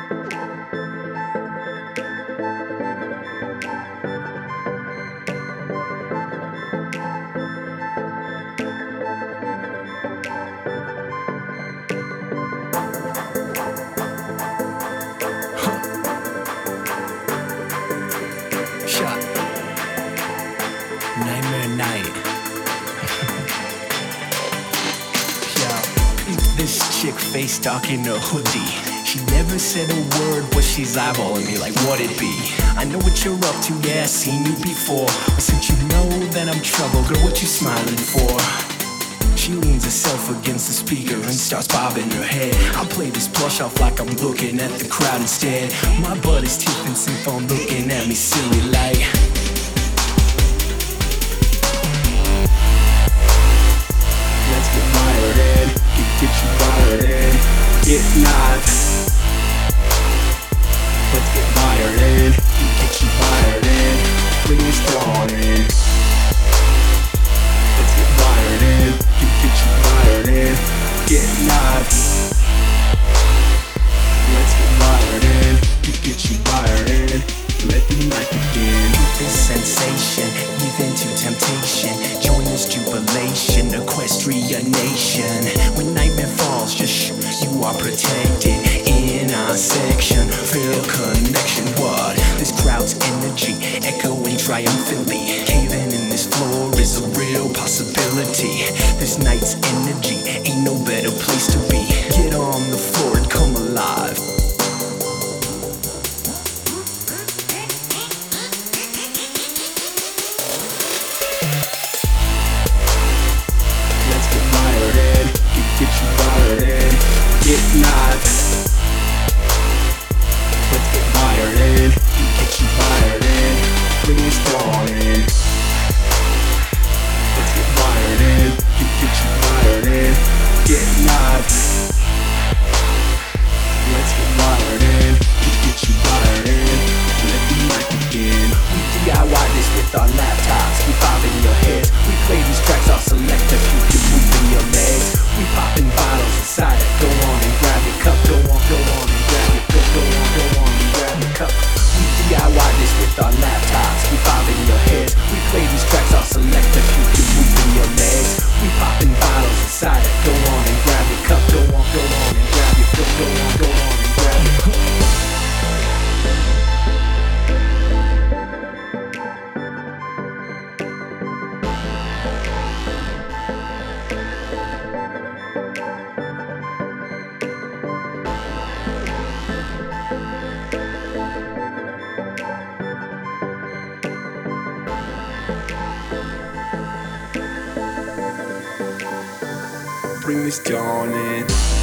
Shut. Nightmare Night. Yo, this chick face dark in a hoodie. She never said a word, but she's eyeballing me like what it be. I know what you're up to, yeah, I seen you before. But since you know that I'm trouble, girl, what you smiling for? She leans herself against the speaker and starts bobbing her head. I play this plush off like I'm looking at the crowd instead. My buddy's tipping some phone looking at me silly like. Let's get wired in, get you wired in, get knocked. Let's get wired in, get you wired in, bring this dawn in. Let's get wired in, get you wired in, get knocked. Let's get wired in, get you wired in, let the night begin. This sensation, even to temptation, join this jubilation, equestria nation. When nightmare falls, just you are protected in our section. Feel connection, what? This crowd's energy echoing triumphantly. Caving in this floor is a real possibility. This night's energy ain't no better place to be. Get on the floor and come alive. Let's get wired in, get you wired in, get knocked. Let's get wired in, get you wired in, bring this dawn in. Let's get wired in, get you wired in, get knocked. Let's get wired in, get you wired in, let the night begin. We DIY this with our laptops, we bob in your heads. We play these tracks all selective, you can move in your legs. We popping bottles inside it, go on and grab your cup. Go on and grab your cup, go on and grab your cup. We DIY this with our laptops, we bob in your heads. We play these tracks all selective, you can move in your legs. We popping bottles inside it, go on and grab your cup. Go on and grab your cup, go on and grab your cup. Bring this dawn in.